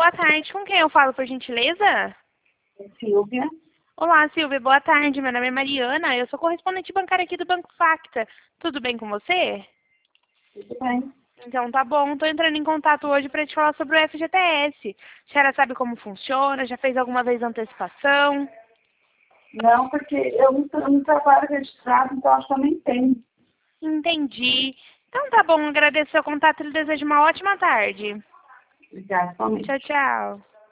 boa tarde. Com quem eu falo, por gentileza? Silvia. Olá, Silvia. Boa tarde. Meu nome é Mariana. Eu sou correspondente bancária aqui do Banco Facta. Tudo bem com você? Tudo bem? Então tá bom. Estou entrando em contato hoje para te falar sobre o FGTS. A senhora sabe como funciona? Já fez alguma vez antecipação? Não, porque eu não trabalho registrado, então acho que eu nem tenho. Entendi. Então tá bom. Agradeço o seu contato e lhe desejo uma ótima tarde. Obrigada, somente. Tchau, tchau.